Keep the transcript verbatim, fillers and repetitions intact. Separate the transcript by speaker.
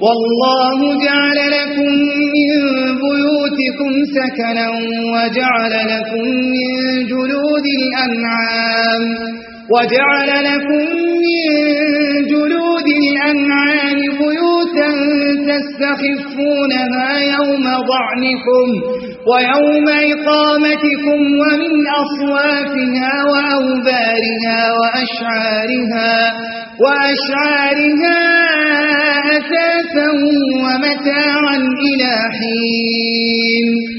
Speaker 1: والله جعل لكم من بيوتكم سكنا وجعل لكم من جلود الأنعام وجعل لكم من جلود الأنعام بيوتا تستخفونها يوم ضعنكم ويوم إقامتكم ومن أصوافها وأوبارها وأشعارها وأشعارها أثاثا ومتاعا إلى حين